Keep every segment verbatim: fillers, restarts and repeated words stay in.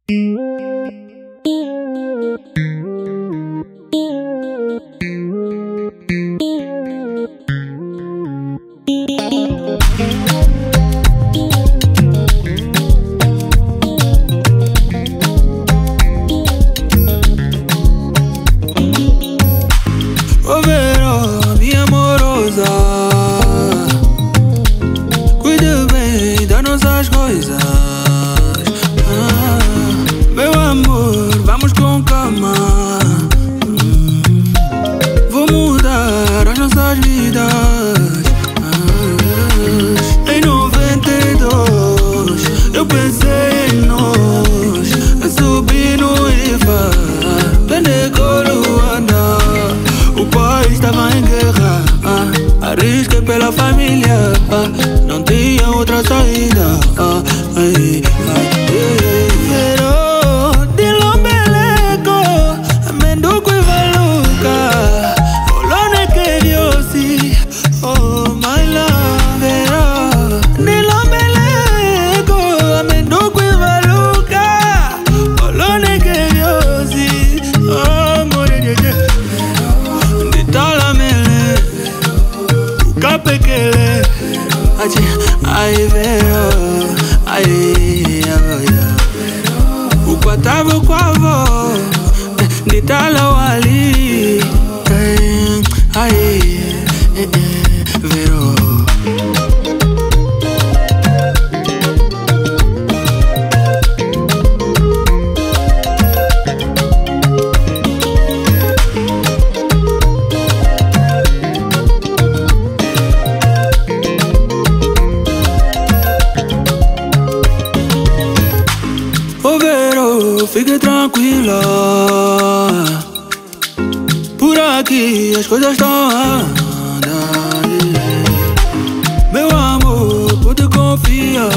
Oh vero, minha amorosa, cuida bem das nossas coisas. Ah, meu amor, vamos com calma. hum, Vou mudar as nossas vidas. ah, Em noventa e dois eu pensei em nós, a subir no Ifa, Benegolo Luanda. O país estava em guerra, ah, arrisquei pela família, ah, não tinha outra saída. ah, ai, ai, ai. Pero de lombeleco, amenduco e valuca, olone que diosi, oh my love. Pero de lombeleco, amenduco e valuca, olone que diosi, oh more de de. Kapekele, achi, ai vero, ai avoya. Ukwatabo kwavo, nitala wali, ai, ai, vero. Oh vero, fique tranquila, por aqui as coisas estão a andar. Meu amor, pode confiar,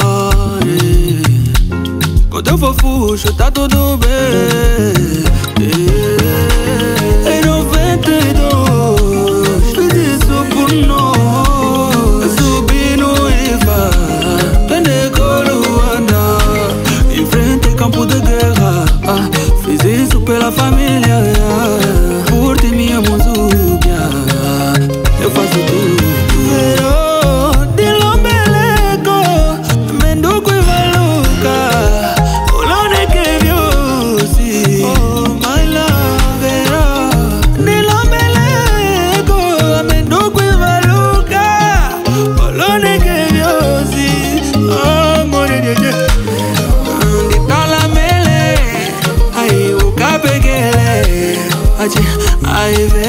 com teu fofucho tá tudo bem. Em noventa e dois fiz isso por nós, subi no Ifa, Benegolo Luanda. Campo de guerra, ah, fiz isso pela família, ah, por ti minha mozúbia, eu faço tudo. Pero de lombeleco, menduco e valuca, olone que diosi, oh my love. Pero de lombeleco, menduco e valuca, olone que diosi, oh more de de. Kapekele, achi, ai